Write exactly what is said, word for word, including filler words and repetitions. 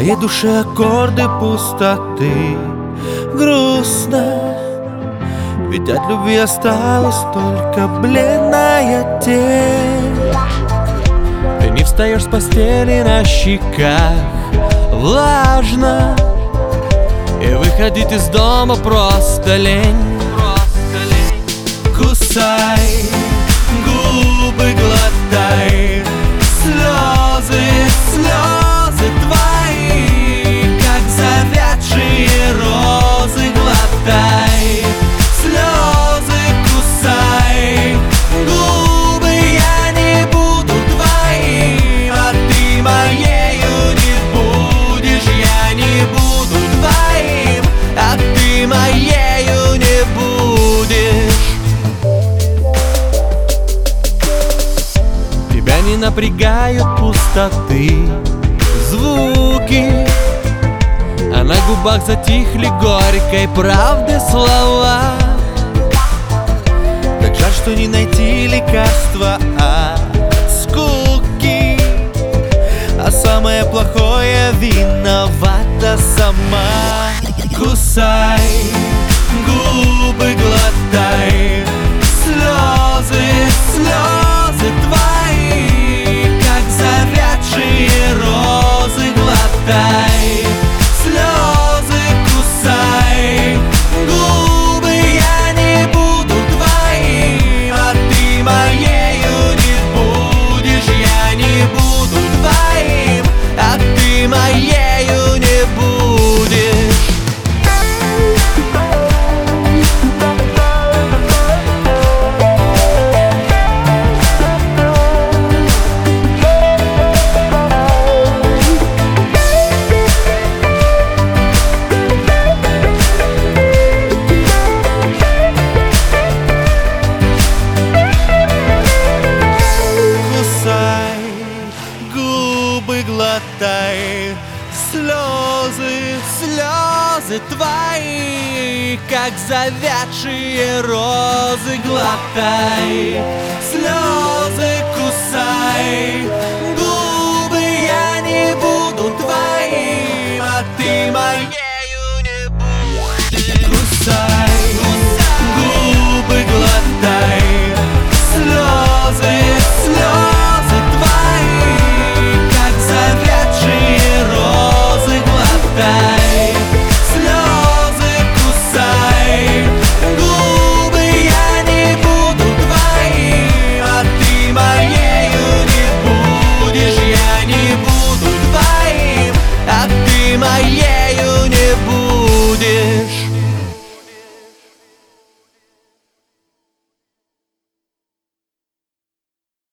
моей душе аккорды пустоты. Грустно, ведь от любви осталась только бледная тень. Ты не встаешь с постели, на щеках влажно, и выходить из дома просто лень. Кусай губы, глотай слезы, слезы твои, как завядшие розы. Глотай слезы, кусай губы, я не буду твоим, а ты моею не будешь. Я не буду твоим, а ты моею не будешь. Тебя не напрягают пустоты, звуки, а на губах затихли горькой правды слова. Так жаль, что не найти лекарства от скуки, а самое плохое — виновата сама. Кусай губы, глотай слезы, слезы твои, как завядшие розы. Глотай слезы, кусай губы, я не буду твоим, а ты моею не будешь. Я не буду твоим, а ты моею не будешь. Губы, глотай слезы, слезы твои, как завядшие розы. Глотай слезы, кусай губы, я не буду твоим, а ты моей.